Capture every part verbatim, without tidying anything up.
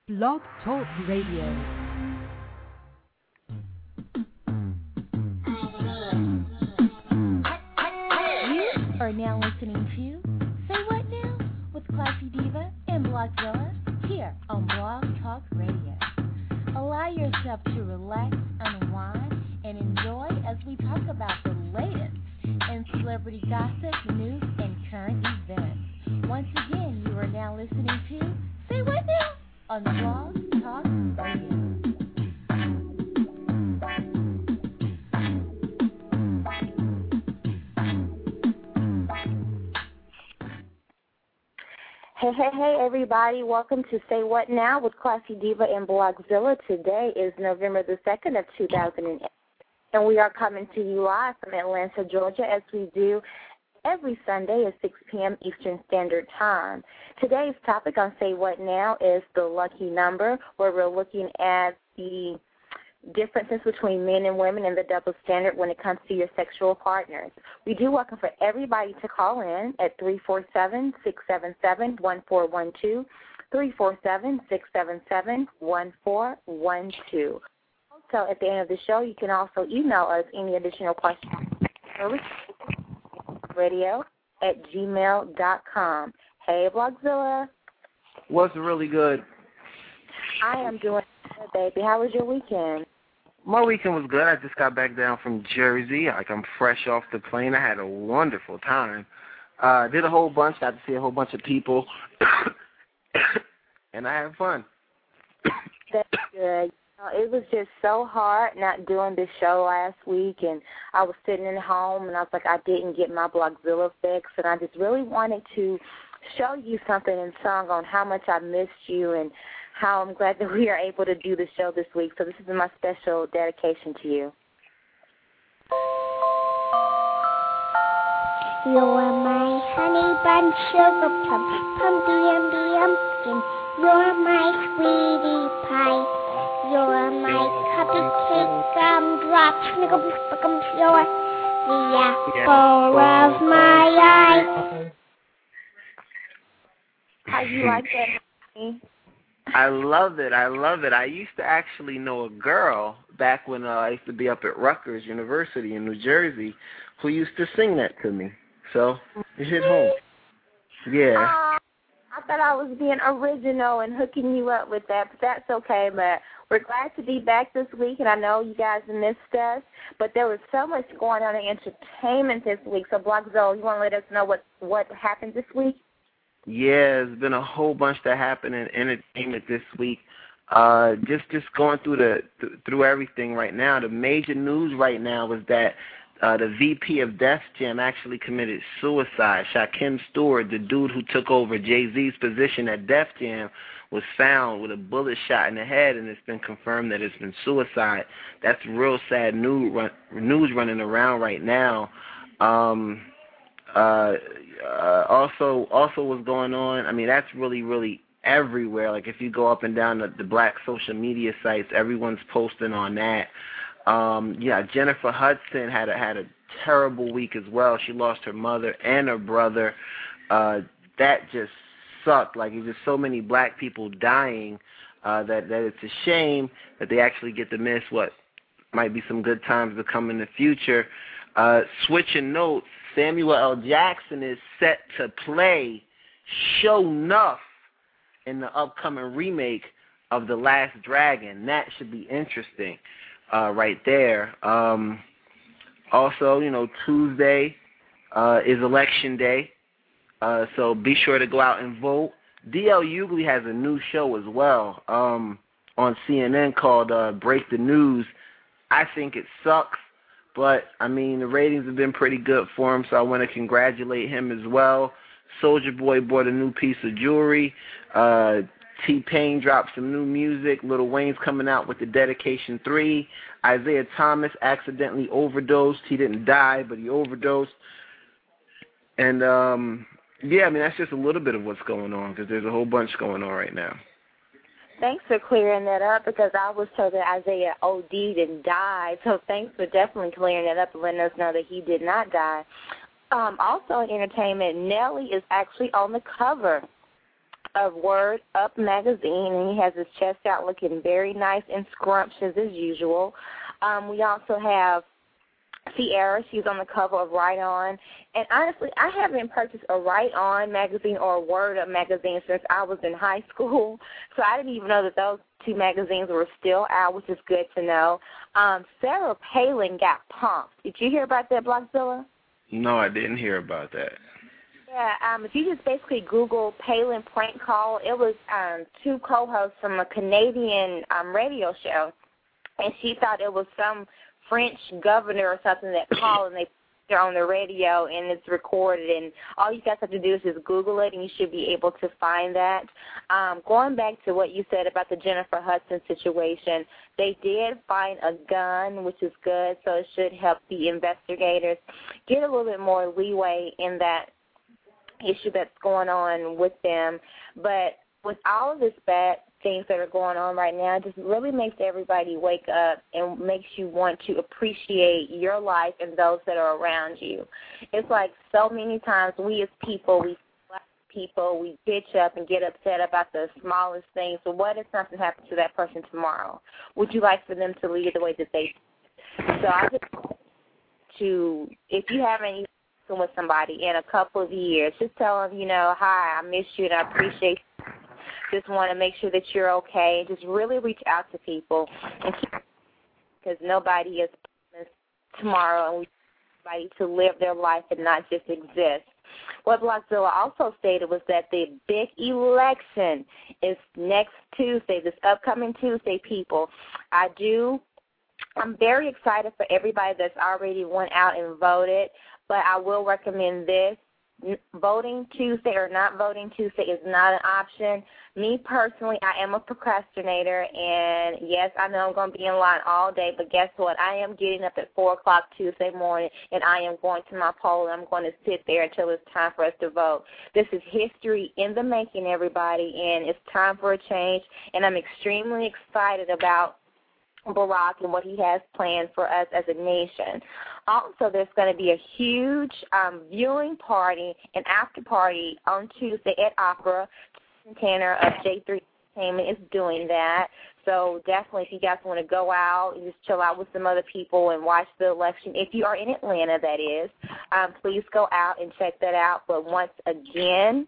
Blog Talk Radio. You are now listening to Say What Now with Classy Diva and Blockzilla here on Blog Talk Radio. Allow yourself to relax, unwind, and enjoy as we talk about the latest in celebrity gossip, news, and current events. Once again, you are now listening to Say What Now on Blog Talk Radio. Hey, hey, hey, everybody. Welcome to Say What Now with Classy Diva and Blockzilla. Today is November the second of two thousand eight, and we are coming to you live from Atlanta, Georgia, as we do every Sunday at six p.m. Eastern Standard Time. Today's topic on Say What Now is the lucky number, where we're looking at the differences between men and women and the double standard when it comes to your sexual partners. We do welcome for everybody to call in at three four seven, six seven seven, one four one two, three four seven, six seven seven, one four one two. Also, at the end of the show, you can also email us any additional questions. Radio at gmail dot com. Hey, Blockzilla. What's really good? I am doing good, baby. How was your weekend? My weekend was good. I just got back down from Jersey. Like, I'm fresh off the plane. I had a wonderful time. Uh, did a whole bunch. Got to see a whole bunch of people. And I had fun. That's good. It was just so hard not doing this show last week, and I was sitting at home, and I was like, I didn't get my Blockzilla fix, and I just really wanted to show you something in song on how much I missed you and how I'm glad that we are able to do the show this week. So this is my special dedication to you. You're my honey bun, sugar plum, pumpkin and pumpkin. You're my sweetie pie. You're my cupcake gumdrop, snickle, snickle. You're the apple of my eye. How you like that, honey? I love it. I love it. I used to actually know a girl back when uh, I used to be up at Rutgers University in New Jersey who used to sing that to me. So it hit home. Yeah. Uh, I thought I was being original and hooking you up with that, but that's okay. But we're glad to be back this week, and I know you guys missed us, but there was so much going on in entertainment this week. So, Blockzilla, you want to let us know what, what happened this week? Yeah, there's been a whole bunch that happened in entertainment this week. Uh, just just going through the th- through everything right now. The major news right now is that uh, the V P of Def Jam actually committed suicide. Shakim Stewart, the dude who took over Jay-Z's position at Def Jam, was found with a bullet shot in the head, and it's been confirmed that it's been suicide. That's real sad news, run, news running around right now. Um, uh, uh, also, also what's going on, I mean, that's really, really everywhere. Like, if you go up and down the, the black social media sites, everyone's posting on that. Um, yeah, Jennifer Hudson had a, had a terrible week as well. She lost her mother and her brother. Uh, that just sucked. Like, there's just so many black people dying uh, that, that it's a shame that they actually get to miss what might be some good times to come in the future. Uh, switching notes, Samuel L. Jackson is set to play Sho'nuff in the upcoming remake of The Last Dragon. That should be interesting uh, right there. Um, also, you know, Tuesday uh, is Election Day. Uh, so be sure to go out and vote. D L. Hughley has a new show as well um, on C N N called uh, Break the News. I think it sucks, but, I mean, the ratings have been pretty good for him, so I want to congratulate him as well. Soulja Boy bought a new piece of jewelry. Uh, T-Pain dropped some new music. Lil Wayne's coming out with the Dedication three. Isaiah Thomas accidentally overdosed. He didn't die, but he overdosed. And, um... yeah, I mean, that's just a little bit of what's going on because there's a whole bunch going on right now. Thanks for clearing that up because I was told that Isaiah O D'd and died. So thanks for definitely clearing that up and letting us know that he did not die. Um, also in entertainment, Nelly is actually on the cover of Word Up magazine, and he has his chest out looking very nice and scrumptious as usual. Um, we also have Sierra. She's on the cover of Right On. And honestly, I haven't purchased a Right On magazine or a Word Up magazine since I was in high school. So I didn't even know that those two magazines were still out, which is good to know. Um, Sarah Palin got punked. Did you hear about that, Blockzilla? No, I didn't hear about that. Yeah, um, if you just basically Google Palin prank call, it was um, two co-hosts from a Canadian um, radio show, and she thought it was some French governor or something that called, and they put it on the radio, and it's recorded, and all you guys have to do is just Google it, and you should be able to find that. Um, going back to what you said about the Jennifer Hudson situation, they did find a gun, which is good, so it should help the investigators get a little bit more leeway in that issue that's going on with them. But with all of this bad things that are going on right now, it just really makes everybody wake up and makes you want to appreciate your life and those that are around you. It's like so many times we as people, we people, we bitch up and get upset about the smallest things. So what if something happens to that person tomorrow? Would you like for them to lead the way that they did? So I just want to, if you haven't with somebody in a couple of years, just tell them, you know, hi, I miss you and I appreciate you. Just want to make sure that you're okay. Just really reach out to people, and keep, because nobody is promised tomorrow, and we want everybody to live their life and not just exist. What Blockzilla also stated was that the big election is next Tuesday, this upcoming Tuesday, people. I do, I'm very excited for everybody that's already went out and voted. But I will recommend this. Voting Tuesday or not voting Tuesday is not an option. Me personally, I am a procrastinator, and yes, I know I'm going to be in line all day, but guess what? I am getting up at four o'clock Tuesday morning, and I am going to my poll, and I'm going to sit there until it's time for us to vote. This is history in the making, everybody, and it's time for a change, and I'm extremely excited about Barack and what he has planned for us as a nation. Also, there's going to be a huge um, viewing party and after party on Tuesday at Opera. Tanner of J three Entertainment is doing that. So definitely, if you guys want to go out and just chill out with some other people and watch the election, if you are in Atlanta, that is, um, please go out and check that out. But once again,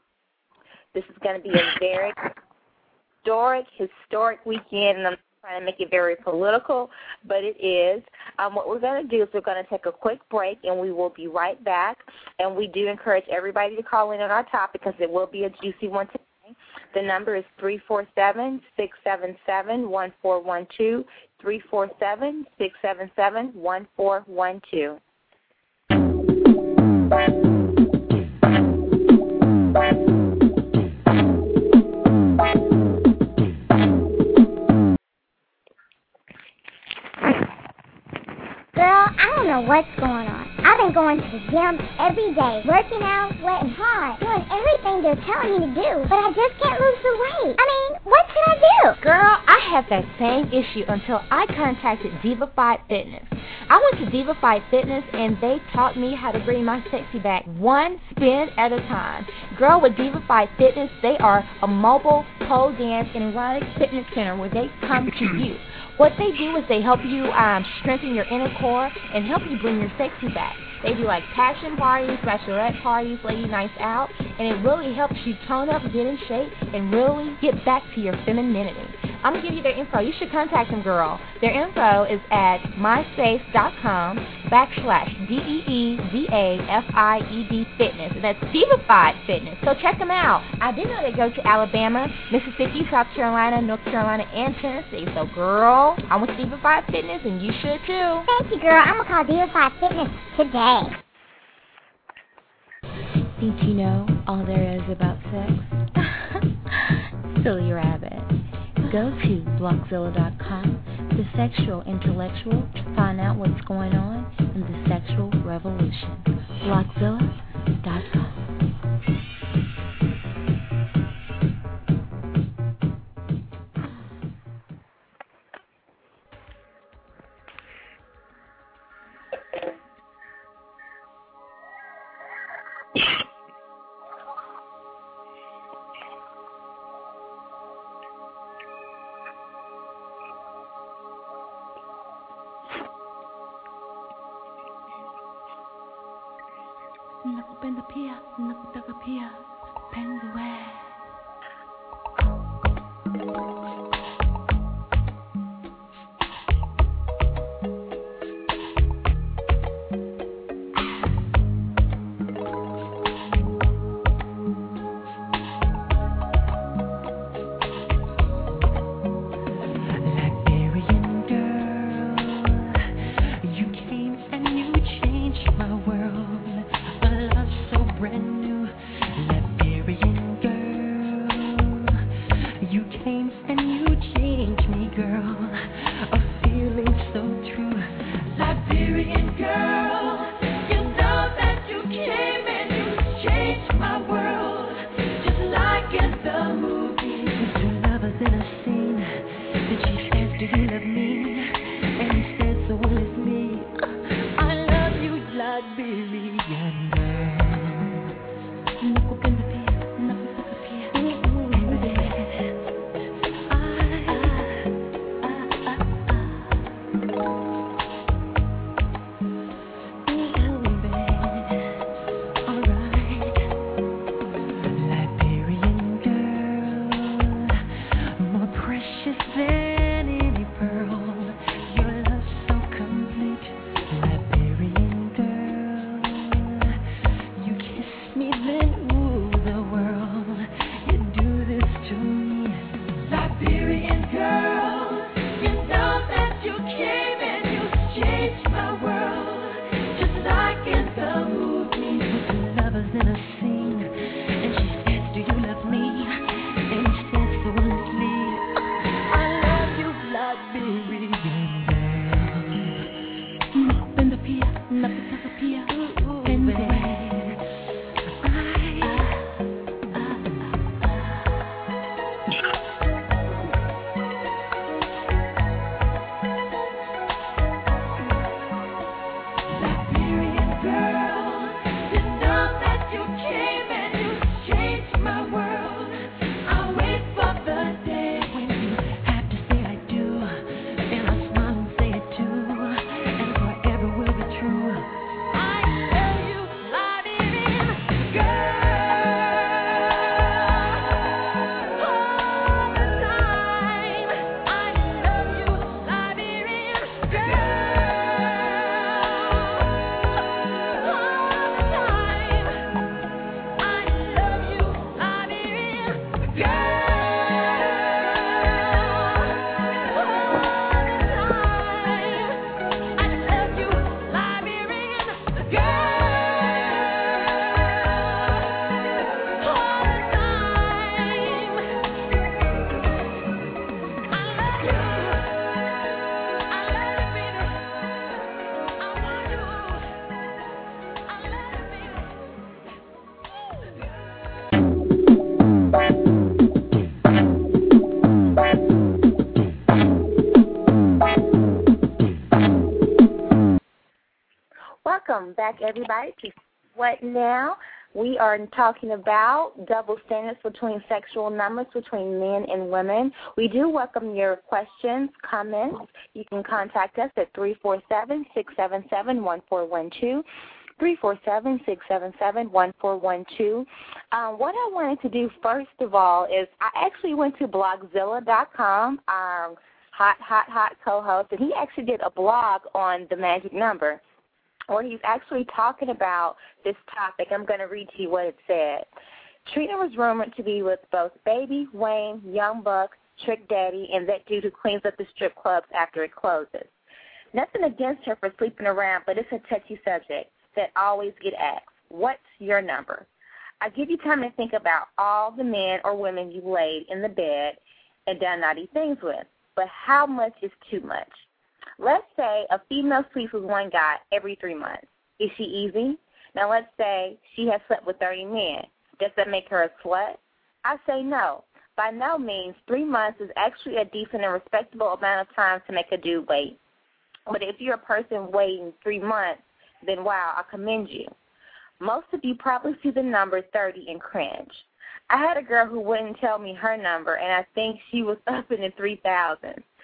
this is going to be a very historic, historic weekend, and I'm trying to make it very political, but it is. Um, what we're going to do is we're going to take a quick break, and we will be right back. And we do encourage everybody to call in on our topic because it will be a juicy one today. The number is three four seven, six seven seven, one four one two, three four seven, six seven seven, one four one two. Girl, I don't know what's going on. I've been going to the gym every day, working out, sweating hard, doing everything they're telling me to do, but I just can't lose the weight. I mean, what can I do? Girl, I had that same issue until I contacted Divafy Fitness. I went to Divafy Fitness, and they taught me how to bring my sexy back one spin at a time. Girl, with Divafy Fitness, they are a mobile pole dance and erotic fitness center where they come to you. What they do is they help you um, strengthen your inner core and help you bring your sexy back. They do like passion parties, bachelorette parties, lady nights out, and it really helps you tone up, get in shape, and really get back to your femininity. I'm going to give you their info. You should contact them, girl. Their info is at myspace.com backslash D-E-E-V-A-F-I-E-D fitness. And that's Divafy Fitness. So check them out. I did know they go to Alabama, Mississippi, South Carolina, North Carolina, and Tennessee. So, girl, I went to Divafy Fitness, and you should, too. Thank you, girl. I'm going to call Divafy Fitness today. Think you know all there is about sex? Silly rabbit. Go to Blockzilla dot com, the sexual intellectual, to find out what's going on in the sexual revolution. Blockzilla dot com. nakupenda pia, nakutaka pia, penzi we. Welcome back, everybody, to What Now? We are talking about double standards between sexual numbers between men and women. We do welcome your questions, comments. You can contact us at three four seven, six seven seven, one four one two, three four seven, six seven seven, one four one two. Um, what I wanted to do first of all is I actually went to blogzilla dot com, our hot, hot, hot co-host, and he actually did a blog on the magic number, where he's actually talking about this topic. I'm going to read to you what it said. Trina was rumored to be with both Baby, Wayne, Young Buck, Trick Daddy, and that dude who cleans up the strip clubs after it closes. Nothing against her for sleeping around, but it's a touchy subject that always get asked. What's your number? I give you time to think about all the men or women you laid in the bed and done naughty things with, but how much is too much? Let's say a female sleeps with one guy every three months. Is she easy? Now let's say she has slept with thirty men. Does that make her a slut? I say no. By no means, three months is actually a decent and respectable amount of time to make a dude wait. But if you're a person waiting three months, then wow, I commend you. Most of you probably see the number thirty and cringe. I had a girl who wouldn't tell me her number, and I think she was up in the three thousands.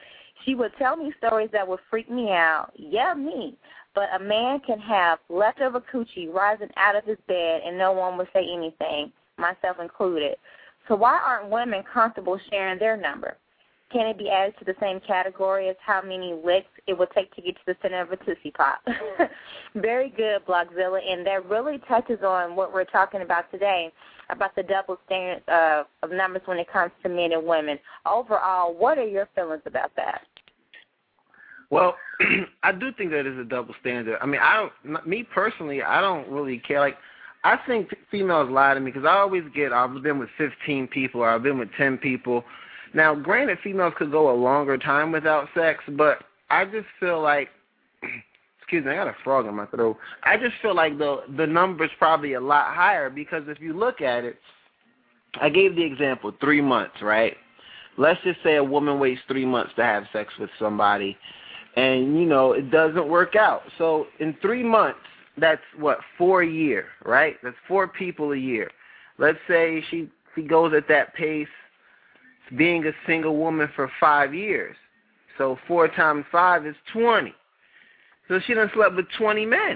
She would tell me stories that would freak me out. Yeah, me. But a man can have leftover coochie rising out of his bed and no one would say anything, myself included. So why aren't women comfortable sharing their number? Can it be added to the same category as how many licks it would take to get to the center of a Tootsie Pop? Very good, Blockzilla, and that really touches on what we're talking about today, about the double standards of, of numbers when it comes to men and women. Overall, what are your feelings about that? Well, I do think that is a double standard. I mean, I don't, me personally, I don't really care. Like, I think females lie to me because I always get, I've been with fifteen people or I've been with ten people. Now, granted, females could go a longer time without sex, but I just feel like, excuse me, I got a frog in my throat. I just feel like the the number's probably a lot higher because if you look at it, I gave the example, three months, right? Let's just say a woman waits three months to have sex with somebody, and, you know, it doesn't work out. So in three months, that's, what, four a year, right? That's four people a year. Let's say she, she goes at that pace, being a single woman for five years. So four times five is twenty. So she done slept with twenty men.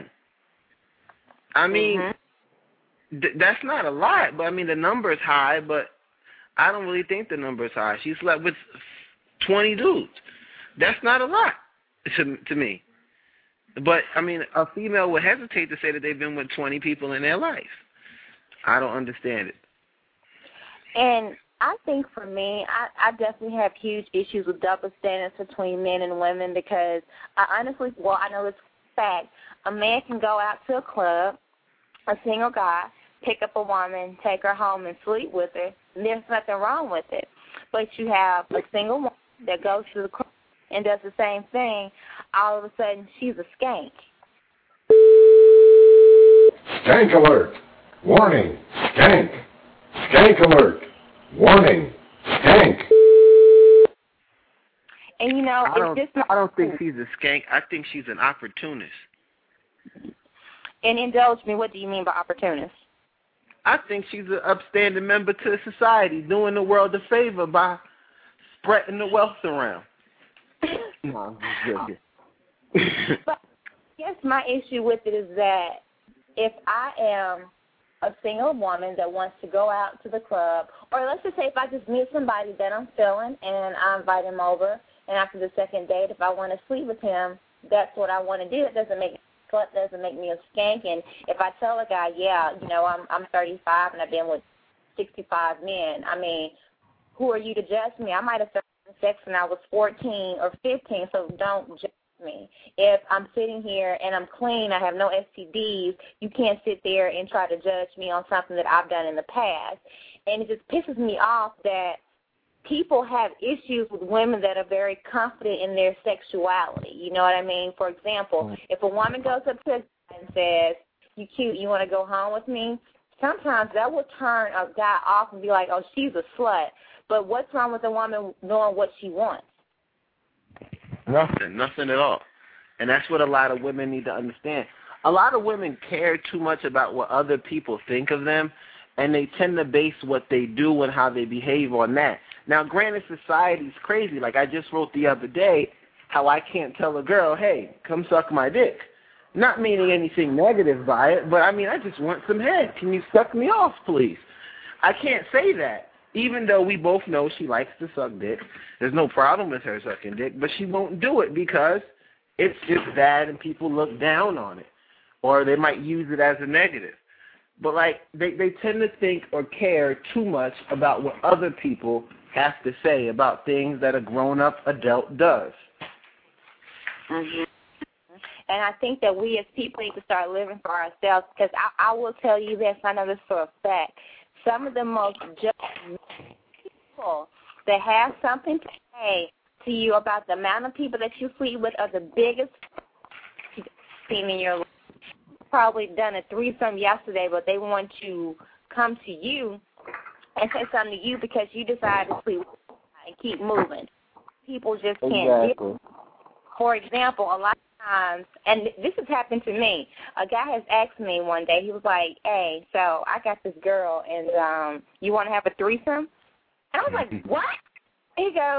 I mean, mm-hmm. th- that's not a lot, but I mean, the number is high, but I don't really think the number is high. She slept with twenty dudes. That's not a lot to, to me. But, I mean, a female would hesitate to say that they've been with twenty people in their life. I don't understand it. And I think for me, I, I definitely have huge issues with double standards between men and women because I honestly, well, I know it's a fact. A man can go out to a club, a single guy, pick up a woman, take her home and sleep with her, and there's nothing wrong with it. But you have a single woman that goes to the club and does the same thing, all of a sudden she's a skank. Skank alert! Warning! Skank! Skank alert! Warning! Skank! And, you know, I don't, it's just not, I don't think she's a skank. I think she's an opportunist. And indulge me, what do you mean by opportunist? I think she's an upstanding member to society, doing the world a favor by spreading the wealth around. No, I'm just joking. But I guess my issue with it is that if I am a single woman that wants to go out to the club, or let's just say if I just meet somebody that I'm feeling and I invite him over, and after the second date, if I want to sleep with him, that's what I want to do. It doesn't make slut, doesn't make me a skank. And if I tell a guy, yeah, you know, I'm I'm thirty-five and I've been with sixty-five men, I mean, who are you to judge me? I might have started sex when I was fourteen or fifteen, so don't judge me. If I'm sitting here and I'm clean, I have no S T Ds, you can't sit there and try to judge me on something that I've done in the past. And it just pisses me off that people have issues with women that are very confident in their sexuality. You know what I mean? For example, if a woman goes up to a guy and says, you cute, you want to go home with me? Sometimes that will turn a guy off and be like, oh, she's a slut. But what's wrong with a woman knowing what she wants? Nothing, nothing at all. And that's what a lot of women need to understand. A lot of women care too much about what other people think of them, and they tend to base what they do and how they behave on that. Now, granted, society's crazy. Like I just wrote the other day how I can't tell a girl, hey, come suck my dick. Not meaning anything negative by it, but, I mean, I just want some head. Can you suck me off, please? I can't say that. Even though we both know she likes to suck dick, there's no problem with her sucking dick, but she won't do it because it's just bad and people look down on it, or they might use it as a negative. But, like, they, they tend to think or care too much about what other people have to say about things that a grown-up adult does. Mm-hmm. And I think that we as people need to start living for ourselves because I, I will tell you this, I know this for a fact. Some of the most just people that have something to say to you about the amount of people that you sleep with are the biggest you've seen in your life. You've probably done a threesome yesterday, but they want to come to you and say something to you because you decided to sleep with and keep moving. People just can't exactly. do it. For example, a lot of times, and this has happened to me, a guy has asked me one day, he was like, hey, so I got this girl, and um, you want to have a threesome? And I was like, what? He goes,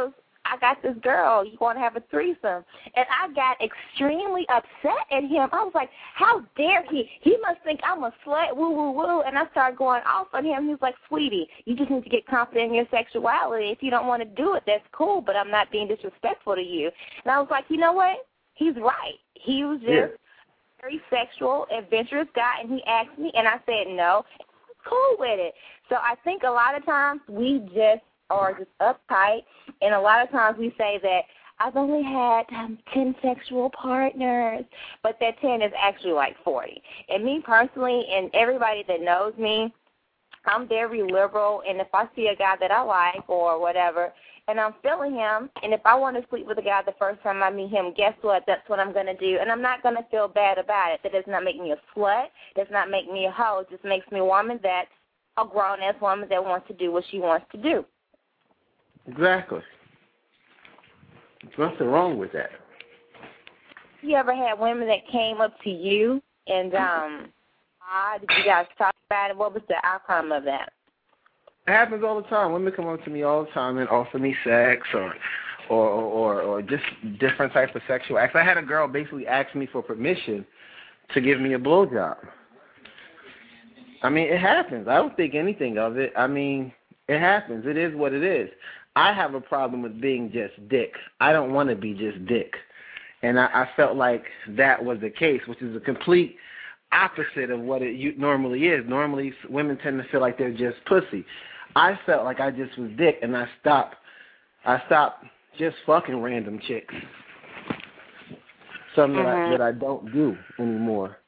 I got this girl. You want to have a threesome? And I got extremely upset at him. I was like, how dare he? He must think I'm a slut, woo, woo, woo. And I started going off on him. He was like, sweetie, you just need to get confident in your sexuality. If you don't want to do it, that's cool, but I'm not being disrespectful to you. And I was like, you know what? He's right. He was just yeah. very sexual, adventurous guy, and he asked me, and I said no. I was cool with it. So I think a lot of times we just are just uptight, and a lot of times we say that I've only had um, ten sexual partners, but that ten is actually like forty. And me personally, and everybody that knows me, I'm very liberal, and if I see a guy that I like or whatever, and I'm feeling him, and if I want to sleep with a guy the first time I meet him, guess what? That's what I'm going to do, and I'm not going to feel bad about it. That does not make me a slut. Does not make me a hoe. It just makes me a woman that's a grown-ass woman that wants to do what she wants to do. Exactly. There's nothing wrong with that. You ever had women that came up to you and um, uh, did you guys talk about it? What was the outcome of that? It happens all the time. Women come up to me all the time and offer me sex or, or, or, or just different types of sexual acts. I had a girl basically ask me for permission to give me a blowjob. I mean, it happens. I don't think anything of it. I mean, it happens. It is what it is. I have a problem with being just dick. I don't want to be just dick. And I, I felt like that was the case, which is a complete opposite of what it normally is. Normally, women tend to feel like they're just pussy. I felt like I just was dick, and I stopped. I stopped just fucking random chicks. Something mm-hmm. that, I, that I don't do anymore.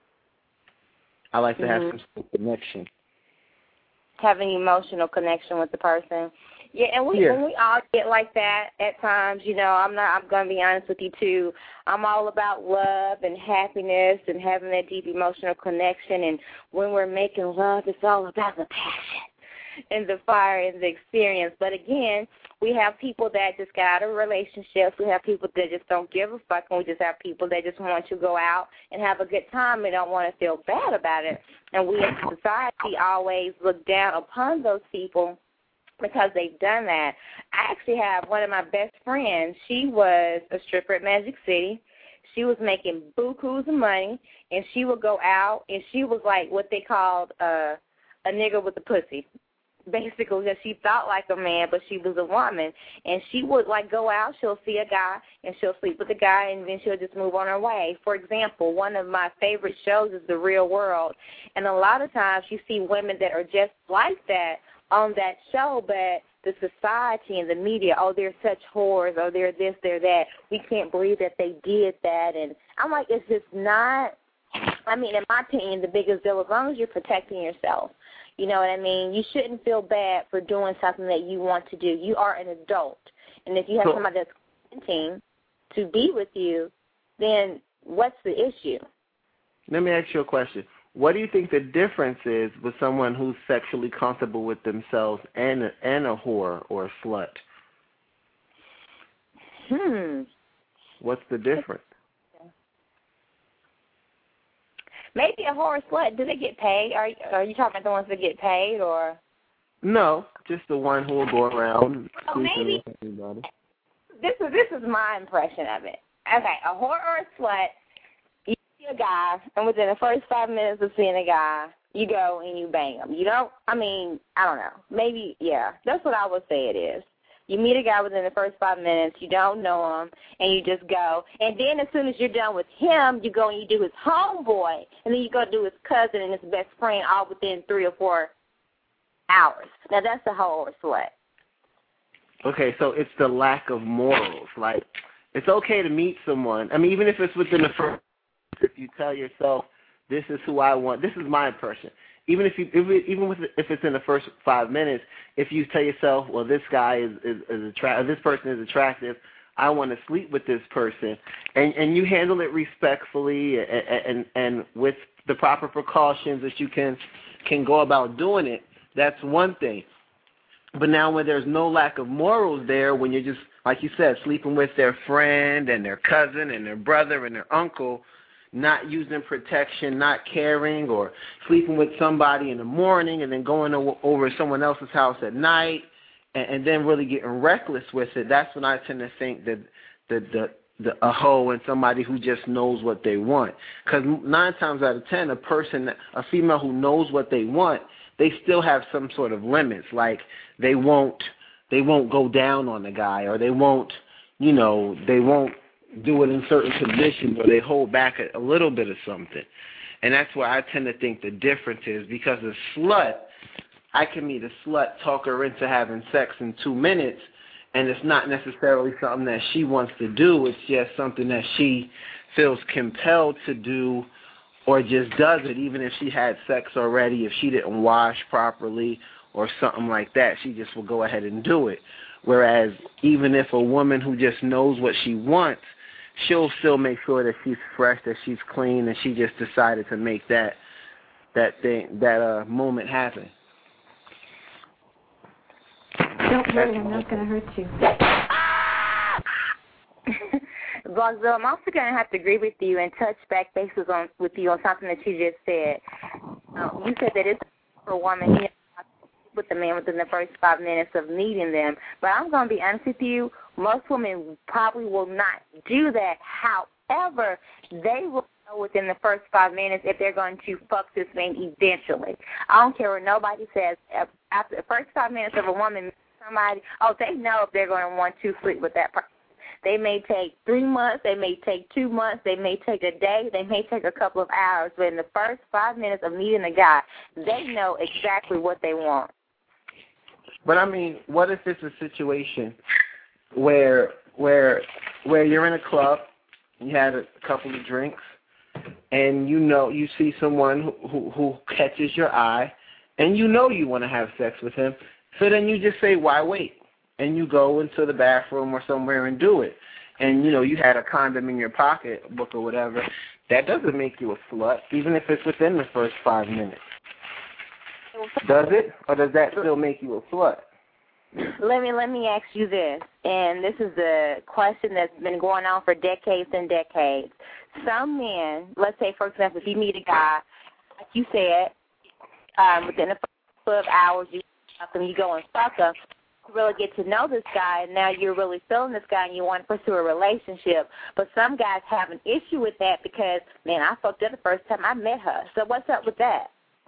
I like to mm-hmm. have some connection. Have an emotional connection with the person. Yeah, and we yeah. and we all get like that at times. You know, I'm not. I'm gonna be honest with you too. I'm all about love and happiness and having that deep emotional connection. And when we're making love, it's all about the passion and the fire and the experience. But again, we have people that just got out of relationships. We have people that just don't give a fuck, and we just have people that just want to go out and have a good time and don't want to feel bad about it. And we as a society always look down upon those people because they've done that. I actually have one of my best friends. She was a stripper at Magic City. She was making bukus of money, and she would go out, and she was like what they called uh, a nigger with a pussy. Basically, because she thought like a man, but she was a woman. And she would, like, go out, she'll see a guy, and she'll sleep with the guy, and then she'll just move on her way. For example, one of my favorite shows is The Real World. And a lot of times you see women that are just like that on that show, but the society and the media, oh, they're such whores, or they're this, they're that. We can't believe that they did that. And I'm like, it's just not, I mean, in my opinion, the biggest deal, as long as you're protecting yourself. You know what I mean? You shouldn't feel bad for doing something that you want to do. You are an adult. And if you have cool. somebody that's consenting to be with you, then what's the issue? Let me ask you a question. What do you think the difference is with someone who's sexually comfortable with themselves and a, and a whore or a slut? Hmm. What's the difference? Maybe a whore or slut. Do they get paid? Are, are you talking about the ones that get paid, or? No, just the one who will go around. Oh, maybe. This is this is my impression of it. Okay, a whore or a slut. You see a guy, and within the first five minutes of seeing a guy, you go and you bang him. You don't. I mean, I don't know. Maybe, yeah. That's what I would say it is. You meet a guy within the first five minutes, you don't know him, and you just go. And then as soon as you're done with him, you go and you do his homeboy, and then you go do his cousin and his best friend all within three or four hours. Now, that's a whore or slut. Okay, so it's the lack of morals. Like, it's okay to meet someone. I mean, even if it's within the first, if you tell yourself, this is who I want, this is my impression. Even if you, if it, even with if it's in the first five minutes, if you tell yourself, well, this guy is is, is attractive, this person is attractive, I want to sleep with this person, and and you handle it respectfully and, and and with the proper precautions that you can can go about doing it. That's one thing. But now when there's no lack of morals there, when you're just, like you said, sleeping with their friend and their cousin and their brother and their uncle, not using protection, not caring, or sleeping with somebody in the morning and then going over to someone else's house at night, and, and then really getting reckless with it, that's when I tend to think that the the The, a hoe and somebody who just knows what they want. Because nine times out of ten, a person, a female who knows what they want, they still have some sort of limits. Like they won't, they won't go down on the guy, or they won't, you know, they won't do it in certain conditions, or they hold back a, a little bit of something. And that's where I tend to think the difference is, because a slut, I can meet a slut, talk her into having sex in two minutes, and it's not necessarily something that she wants to do. It's just something that she feels compelled to do, or just does it, even if she had sex already, if she didn't wash properly or something like that, she just will go ahead and do it. Whereas even if a woman who just knows what she wants, she'll still make sure that she's fresh, that she's clean, and she just decided to make that that thing, that uh, moment happen. Don't worry, I'm not going to hurt you. Blogzilla, I'm also going to have to agree with you and touch back bases on with you on something that you just said. Um, you said that it's for a woman you know, with the man within the first five minutes of meeting them. But I'm going to be honest with you, most women probably will not do that. However, they will know within the first five minutes if they're going to fuck this man eventually. I don't care what nobody says. After the first five minutes of a woman somebody, oh, they know if they're going to want to sleep with that person. They may take three months, they may take two months, they may take a day, they may take a couple of hours, but in the first five minutes of meeting a guy, they know exactly what they want. But I mean, what if it's a situation where where where you're in a club, you had a couple of drinks, and you know you see someone who who, who catches your eye, and you know you want to have sex with him. So then you just say, why wait? And you go into the bathroom or somewhere and do it. And, you know, you had a condom in your pocket book or whatever. That doesn't make you a slut, even if it's within the first five minutes. Does it? Or does that still make you a slut? Let me let me ask you this, and this is a question that's been going on for decades and decades. Some men, let's say, for example, if you meet a guy, like you said, um, within the first couple of hours, you fuck him, you go and fuck him, you really get to know this guy, and now you're really feeling this guy and you want to pursue a relationship. But some guys have an issue with that because, man, I fucked her the first time I met her. So what's up with that?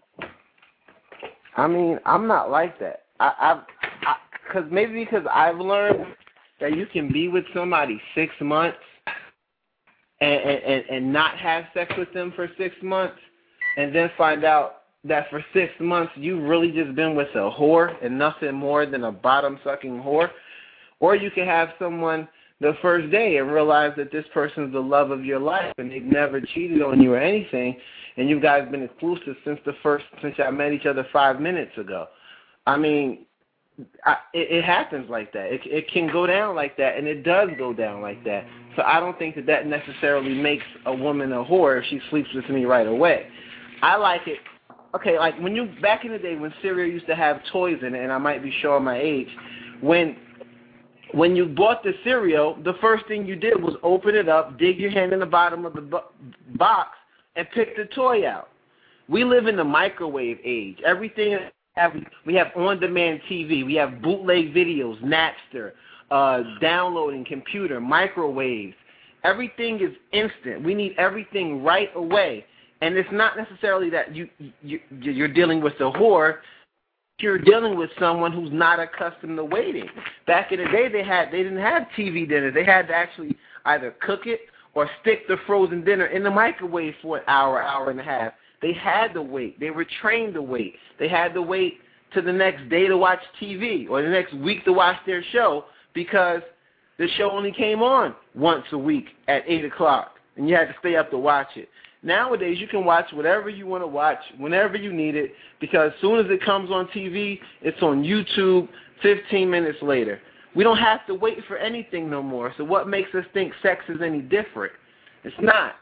I mean, I'm not like that. I, I've, I, cause maybe because I've learned that you can be with somebody six months and, and, and not have sex with them for six months and then find out that for six months you've really just been with a whore and nothing more than a bottom-sucking whore. Or you can have someone the first day and realize that this person's the love of your life and they've never cheated on you or anything, and you guys have been exclusive since the first, since y'all met each other five minutes ago. I mean, I, it, it happens like that. It, it can go down like that, and it does go down like that. So I don't think that that necessarily makes a woman a whore if she sleeps with me right away. I like it. Okay, like when you, back in the day when cereal used to have toys in it, and I might be showing my age, when when you bought the cereal, the first thing you did was open it up, dig your hand in the bottom of the bo- box, and pick the toy out. We live in the microwave age. Everything, have, we have on-demand T V, we have bootleg videos, Napster, uh, downloading computer, microwaves. Everything is instant. We need everything right away. And it's not necessarily that you, you, you're dealing with a whore. You're dealing with someone who's not accustomed to waiting. Back in the day, they had they didn't have T V dinners. They had to actually either cook it or stick the frozen dinner in the microwave for an hour, hour and a half. They had to wait. They were trained to wait. They had to wait to the next day to watch T V or the next week to watch their show because the show only came on once a week at eight o'clock, and you had to stay up to watch it. Nowadays, you can watch whatever you want to watch whenever you need it because as soon as it comes on T V, it's on YouTube fifteen minutes later. We don't have to wait for anything no more. So what makes us think sex is any different? It's not.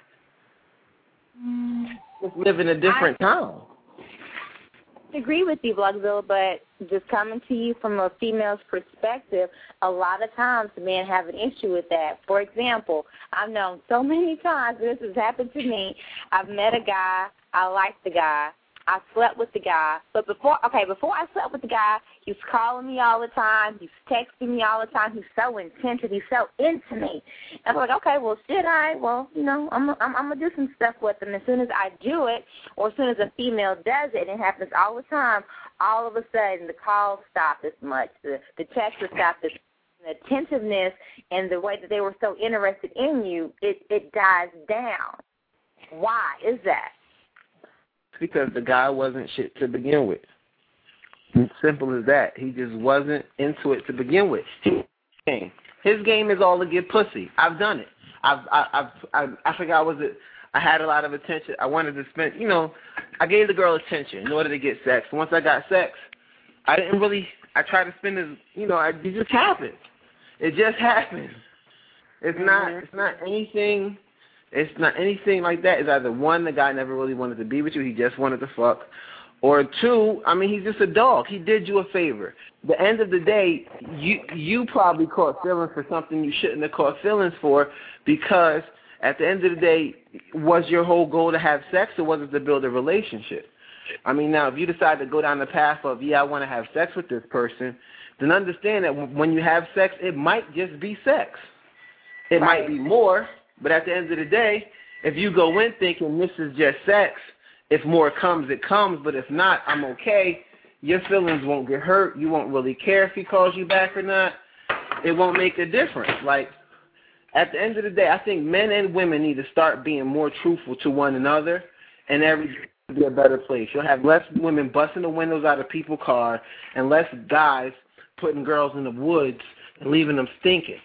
Let's live in a different I time. agree with you, Blogzilla, but just coming to you from a female's perspective, a lot of times men have an issue with that. For example, I've known so many times this has happened to me. I've met a guy, I liked the guy, I slept with the guy, but before, okay, before I slept with the guy, He's calling me all the time. He's texting me all the time. He's so intense. He's so into me. And I'm like, okay, well, shit, all right. Well, you know, I'm I'm, I'm going to do some stuff with him. As soon as I do it, or as soon as a female does it, and it happens all the time, all of a sudden the calls stop as much. The, the texts stop as the attentiveness and the way that they were so interested in you, it, it dies down. Why is that? Because the guy wasn't shit to begin with. Simple as that. He just wasn't into it to begin with. His game, His game is all to get pussy. I've done it. I've, I, I've, I, I forgot was it. I had a lot of attention. I wanted to spend, you know, I gave the girl attention in order to get sex. Once I got sex, I didn't really. I tried to spend as, you know, I, it just happened. It just happened. It's mm-hmm. not. It's not anything. It's not anything like that. It's either one, the guy never really wanted to be with you. He just wanted to fuck. Or two, I mean, he's just a dog. He did you a favor. The end of the day, you you probably caught feelings for something you shouldn't have caught feelings for, because at the end of the day, was your whole goal to have sex, or was it to build a relationship? I mean, now, if you decide to go down the path of, yeah, I want to have sex with this person, then understand that when you have sex, it might just be sex. It right. might be more, but at the end of the day, if you go in thinking this is just sex, if more comes, it comes, but if not, I'm okay. Your feelings won't get hurt. You won't really care if he calls you back or not. It won't make a difference. Like, at the end of the day, I think men and women need to start being more truthful to one another, and everything will be a better place. You'll have less women busting the windows out of people's cars and less guys putting girls in the woods and leaving them stinking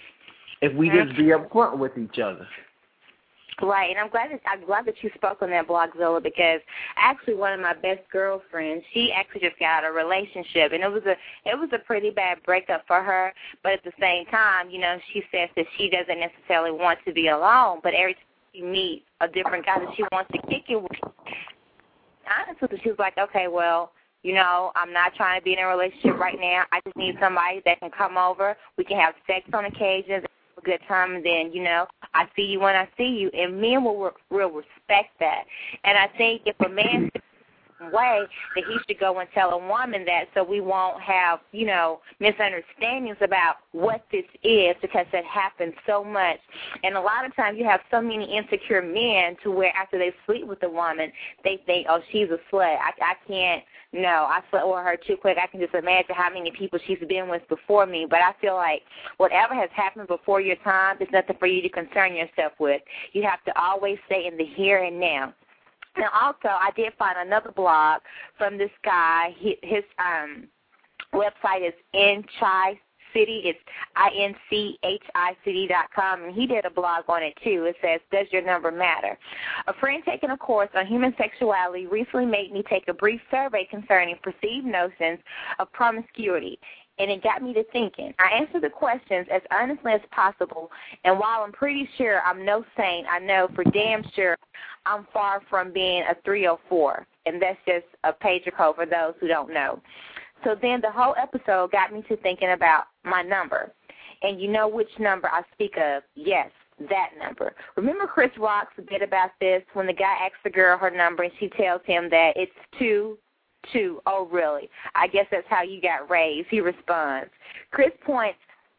if we just be upfront with each other. Right, and I'm glad that I'm glad that you spoke on that, Blogzilla, because actually one of my best girlfriends, she actually just got out of a relationship, and it was a it was a pretty bad breakup for her. But at the same time, you know, she says that she doesn't necessarily want to be alone, but every time she meets a different guy that she wants to kick it with, honestly, she was like, okay, well, you know, I'm not trying to be in a relationship right now. I just need somebody that can come over. We can have sex on occasions. A good time, and then, you know, I see you when I see you, and men will, will respect that. And I think if a man feels the way, that he should go and tell a woman that, so we won't have, you know, misunderstandings about what this is, because it happens so much. And a lot of times you have so many insecure men to where after they sleep with a woman, they think, oh, she's a slut. I, I can't. No, I slept with her too quick. I can just imagine how many people she's been with before me. But I feel like whatever has happened before your time is nothing for you to concern yourself with. You have to always stay in the here and now. Now, also, I did find another blog from this guy. His, his um, website is Inchai City. It's I N C H I C D dot com, and he did a blog on it, too. It says, Does Your Number Matter? A friend taking a course on human sexuality recently made me take a brief survey concerning perceived notions of promiscuity, and it got me to thinking. I answered the questions as honestly as possible, and while I'm pretty sure I'm no saint, I know for damn sure I'm far from being a three oh four, and that's just a pager code for those who don't know. So then the whole episode got me to thinking about my number. And you know which number I speak of? Yes, that number. Remember Chris Rock's bit about this when the guy asks the girl her number and she tells him that it's two, two. Oh, really? I guess that's how you got raised. He responds. Chris points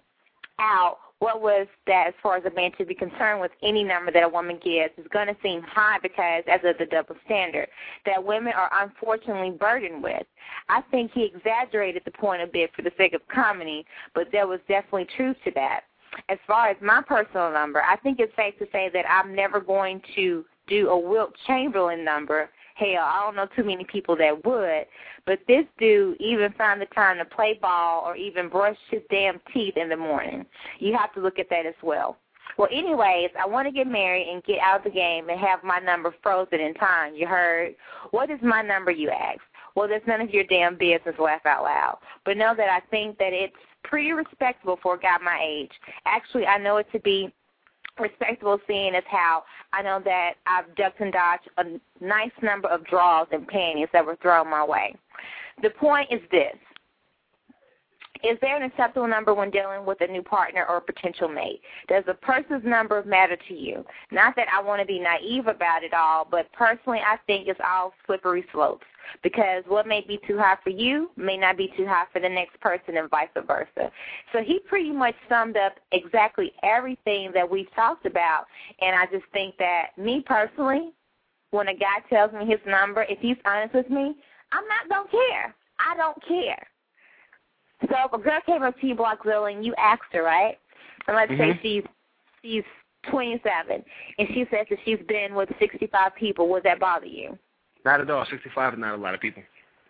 out what was that as far as a man should be concerned with any number that a woman gives is going to seem high because, as of the double standard, that women are unfortunately burdened with. I think he exaggerated the point a bit for the sake of comedy, but there was definitely truth to that. As far as my personal number, I think it's safe to say that I'm never going to do a Wilt Chamberlain number. Hell, I don't know too many people that would, but this dude even found the time to play ball or even brush his damn teeth in the morning. You have to look at that as well. Well, anyways, I want to get married and get out of the game and have my number frozen in time. You heard? What is my number, you ask? Well, that's none of your damn business, laugh out loud. But know that I think that it's pretty respectable for a guy my age. Actually, I know it to be respectable, seeing as how I know that I've ducked and dodged a nice number of draws and panties that were thrown my way. The point is this. Is there an acceptable number when dealing with a new partner or potential mate? Does a person's number matter to you? Not that I want to be naive about it all, but personally I think it's all slippery slopes because what may be too high for you may not be too high for the next person and vice versa. So he pretty much summed up exactly everything that we've talked about, and I just think that me personally, when a guy tells me his number, if he's honest with me, I'm not going to care. I don't care. So if a girl came up to you, Blockzilla, and you asked her, right? And let's mm-hmm. say she's she's twenty-seven, and she says that she's been with sixty-five people, would that bother you? Not at all. sixty-five is not a lot of people.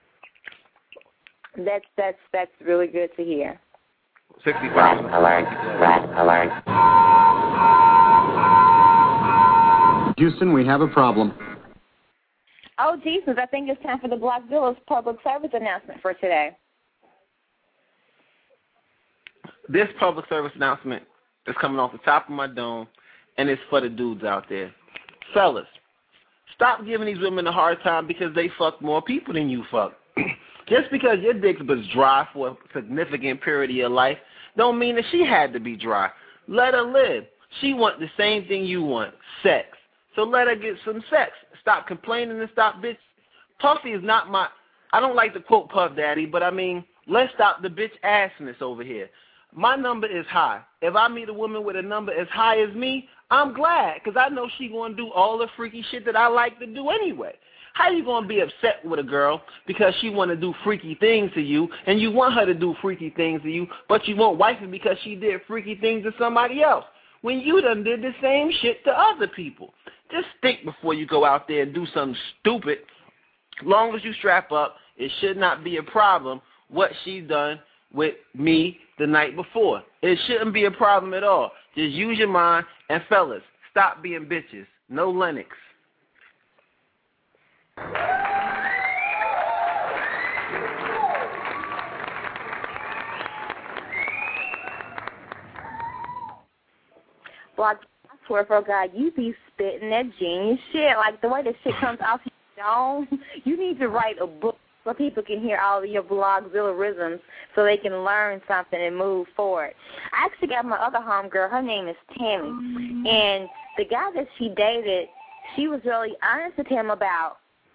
That's that's that's really good to hear. sixty-five. Alert! Alert! Houston, we have a problem. Oh, Jesus, I think it's time for the Blockzilla's public service announcement for today. This public service announcement is coming off the top of my dome, and it's for the dudes out there. Fellas, stop giving these women a hard time because they fuck more people than you fuck. Just because your dick was dry for a significant period of your life don't mean that she had to be dry. Let her live. She wants the same thing you want, sex. So let her get some sex. Stop complaining and stop bitch. Puffy is not my, I don't like to quote Puff Daddy, but I mean, let's stop the bitch assness over here. My number is high. If I meet a woman with a number as high as me, I'm glad because I know she going to do all the freaky shit that I like to do anyway. How you going to be upset with a girl because she want to do freaky things to you and you want her to do freaky things to you, but you won't wife her because she did freaky things to somebody else when you done did the same shit to other people? Just think before you go out there and do something stupid. As long as you strap up, it should not be a problem what she's done with me the night before. It shouldn't be a problem at all. Just use your mind, and fellas, stop being bitches. No Lennox. Well, I swear for God, you be spitting that genius shit. Like, the way the shit comes off your dome, you need to write a book so people can hear all of your Blockzilla-risms so they can learn something and move forward. I actually got my other homegirl. Her name is Tammy. And the guy that she dated, she was really honest with him about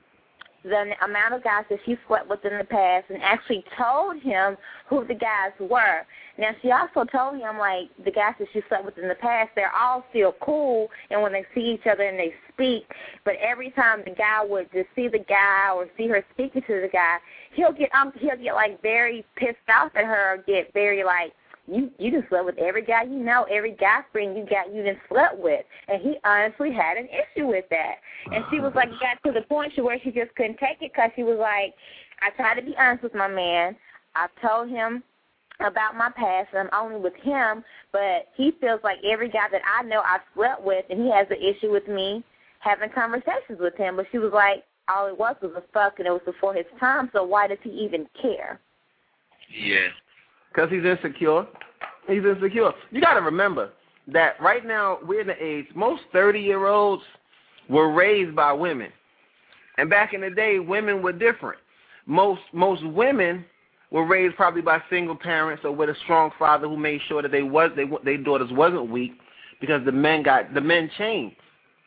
the amount of guys that she slept with in the past and actually told him who the guys were. Now, she also told him, like, the guys that she slept with in the past, they're all still cool, and when they see each other and they speak, but every time the guy would just see the guy or see her speaking to the guy, he'll get, um, he'll get like, very pissed off at her or get very, like, you you just slept with every guy you know, every guy friend you got you done slept with. And he honestly had an issue with that. And she was like, got to the point where she just couldn't take it because she was like, I tried to be honest with my man. I've told him about my past, and I'm only with him, but he feels like every guy that I know I've slept with, and he has an issue with me having conversations with him. But she was like, all it was was a fuck, and it was before his time, so why does he even care? Yeah. Because he's insecure. He's insecure. You got to remember that right now we're in the age, most thirty-year-olds were raised by women. And back in the day, women were different. Most most women were raised probably by single parents or with a strong father who made sure that they was they their daughters wasn't weak because the men got the men changed.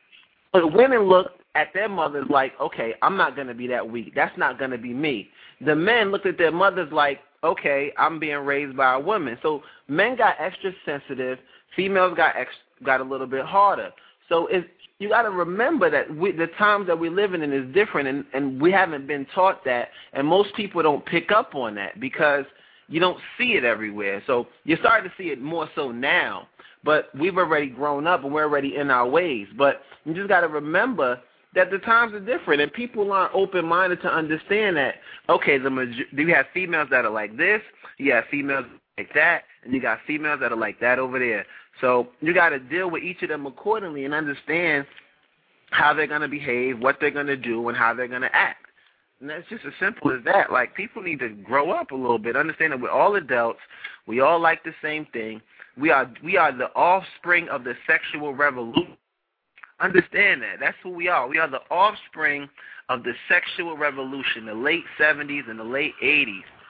But women looked at their mothers like, okay, I'm not going to be that weak. That's not going to be me. The men looked at their mothers like, okay, I'm being raised by a woman. So men got extra sensitive. Females got ex- got a little bit harder. So it's, you got to remember that we, the times that we're living in is different, and, and we haven't been taught that, and most people don't pick up on that because you don't see it everywhere. So you're starting to see it more so now, but we've already grown up and we're already in our ways. But you just got to remember that the times are different, and people aren't open-minded to understand that, okay, the major- you have females that are like this, you have females like that, and you got females that are like that over there. So you got to deal with each of them accordingly and understand how they're going to behave, what they're going to do, and how they're going to act. And that's just as simple as that. Like, people need to grow up a little bit, understand that we're all adults, we all like the same thing, we are we are the offspring of the sexual revolution. Understand that. That's who we are. We are the offspring of the sexual revolution, the late seventies and the late eighties.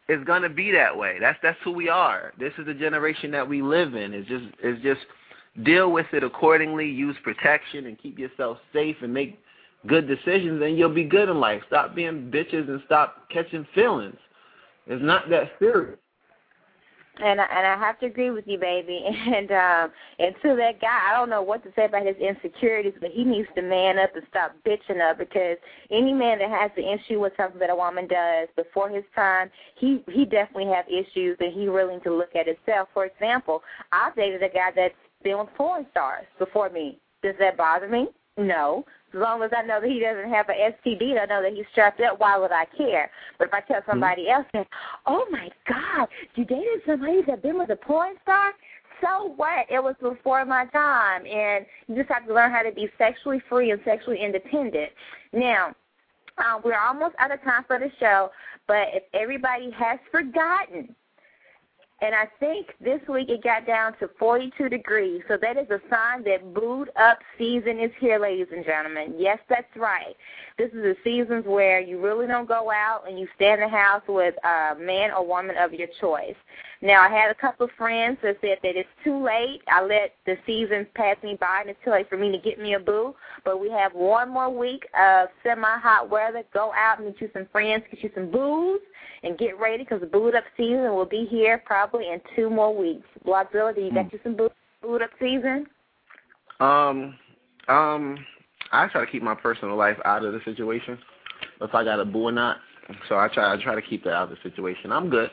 it's gonna be that way. That's that's who we are. This is the generation that we live in. It's just it's just deal with it accordingly. Use protection and keep yourself safe and make good decisions, and you'll be good in life. Stop being bitches and stop catching feelings. It's not that serious. And I, and I have to agree with you, baby. And um, and to that guy, I don't know what to say about his insecurities, but he needs to man up and stop bitching up, because any man that has an issue with something that a woman does before his time, he he definitely have issues, and he really needs to look at himself. For example, I've dated a guy that's been with porn stars before me. Does that bother me? No. As long as I know that he doesn't have an S T D, I know that he's strapped up, why would I care? But if I tell somebody else that, oh, my God, you dated somebody that's been with a porn star? So what? It was before my time. And you just have to learn how to be sexually free and sexually independent. Now, uh, we're almost out of time for the show, but if everybody has forgotten, and I think this week it got down to forty-two degrees, so that is a sign that boot up season is here, ladies and gentlemen. Yes, that's right. This is the seasons where you really don't go out and you stay in the house with a man or woman of your choice. Now, I had a couple of friends that said that it's too late. I let the seasons pass me by, and it's too late for me to get me a boo. But we have one more week of semi-hot weather. Go out and meet you some friends, get you some booze, and get ready, because the boot-up season will be here probably in two more weeks. Blockzilla, do you got you some boot-up season? Um, um, I try to keep my personal life out of the situation, if I got a boo or not. So I try, I try to keep that out of the situation. I'm good.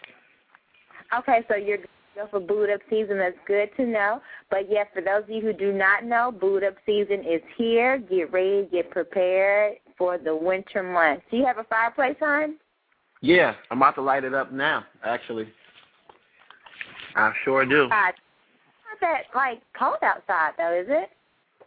Okay, so you're good for boot-up season. That's good to know. But, yeah, for those of you who do not know, boot-up season is here. Get ready, get prepared for the winter months. Do you have a fireplace, hon? Yeah, I'm about to light it up now, actually. I sure do. It's not that, like, cold outside, though, is it?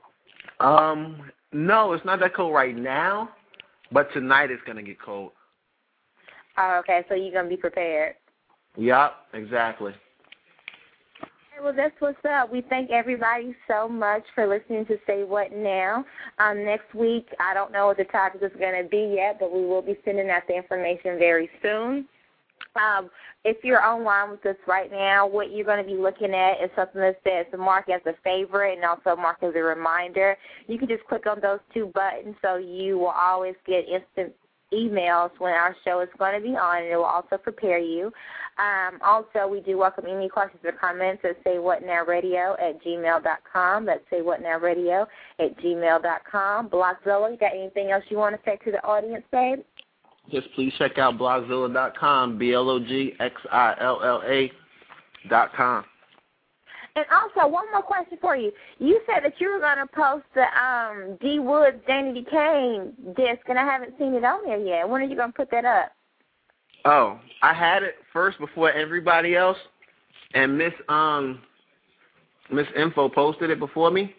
Um, no, it's not that cold right now, but tonight it's going to get cold. Oh, okay, so you're going to be prepared. Yep, exactly. Okay, well, that's what's up. We thank everybody so much for listening to Say What Now. Um, next week, I don't know what the topic is going to be yet, but we will be sending out the information very soon. Um, if you're online with us right now, what you're going to be looking at is something that says mark as a favorite and also mark as a reminder. You can just click on those two buttons so you will always get instant emails when our show is going to be on, and it will also prepare you. Um, also, we do welcome any questions or comments at saywhatnowradio at gmail dot com. That's saywhatnowradio at gmail dot com. Blockzilla, you got anything else you want to say to the audience, babe? Just please check out blockzilla dot com, B L O G X I L L A dot com. And also, one more question for you. You said that you were going to post the um, D. Woods, Danny DeCane disc, and I haven't seen it on there yet. When are you going to put that up? Oh, I had it first before everybody else, and Miss um Miss Info posted it before me,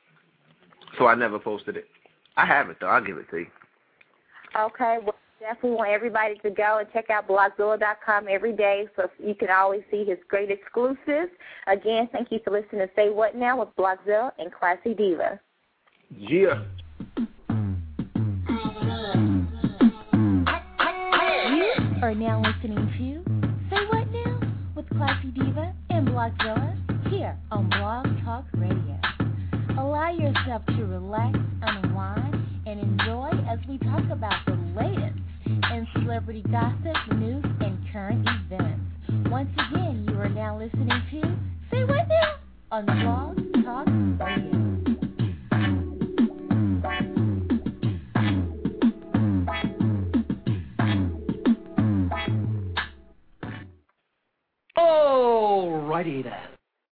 so I never posted it. I have it, though. I'll give it to you. Okay, well, definitely want everybody to go and check out blockzilla dot com every day so you can always see his great exclusives. Again, thank you for listening to Say What Now with Blockzilla and Classy Diva. Yeah. You are now listening to Say What Now with Classy Diva and Blockzilla here on Blog Talk Radio. Allow yourself to relax, unwind, and enjoy as we talk about the latest in celebrity gossip, news, and current events. Once again, you are now listening to Say What Now on Blog